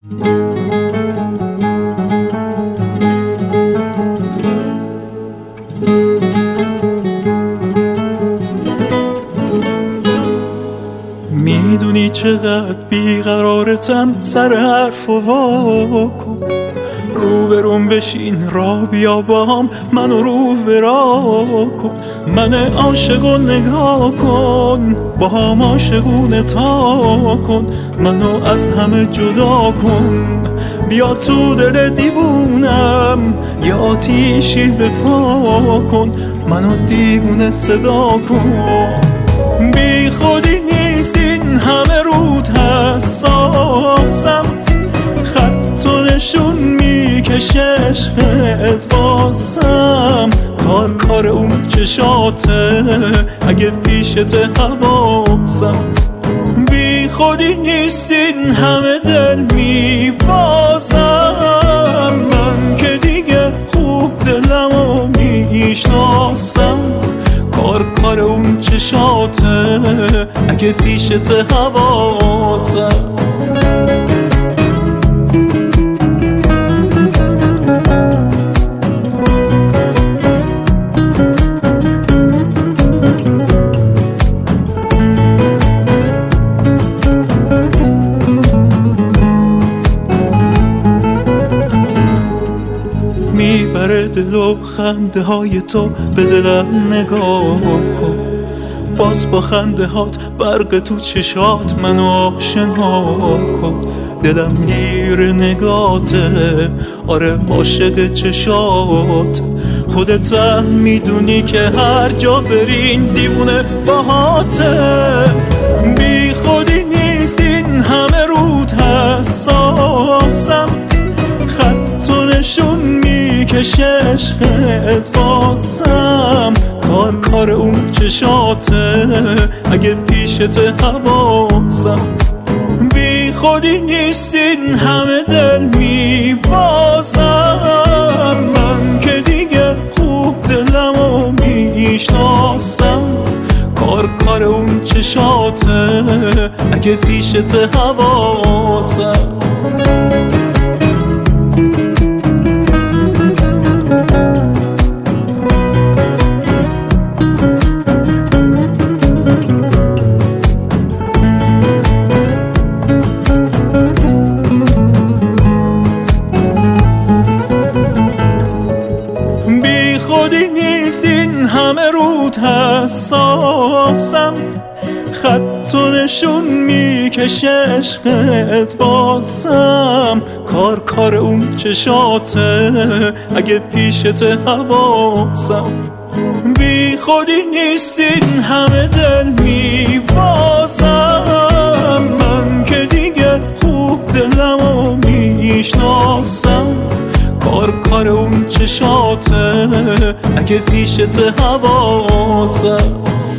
میدونی چقدر بیقرارتم، سر حرف و واکن، روبروم بشین را بیا با هم، منو رو برا کن، من عاشق و نگاه کن، با هم عاشقونه تا کن، منو از همه جدا کن، بیا تو دل دیوونم، یا آتیشی بپا کن، منو دیوونه صدا کن. بی خودی نیست این همه رود حساسم، خط و نشون میکشه عشقت واسم، کار اون چشاته اگه پیشت حواسم. بی خودی نیست این همه دل میبازم، من که دیگه خوب دلمو میشناسم، کار اون چشاته اگه پیشت حواسم. میبره دل و خنده های تو، به دلم نگاه کن، باز با خنده هات برق تو چشات منو آشنا کن، دلم گیر نگاته، آره عاشق چشات، خودت هم میدونی که هر جا برین دیوونه باهاته. بی خودی نیست این همه رود حساسم، خط و نشون میکشه عشقت واسم، کار اون چشاته اگه پیشت حواسم. بی خودی نیست این همه دل میبازم، من که دیگه خوب دلمو میشناسم، کار اون چشاته اگه پیشت حواسم. خودی نیست این همه رود حساسم، خط و نشون میکشه عشقت واسم، کار اون چشاته اگه پیشت حواسم. بی خودی نیست این همه دل میبازم، من که دیگه خوب دلمو میشناسم، کار اون چشاته اگه پیشت حواسم.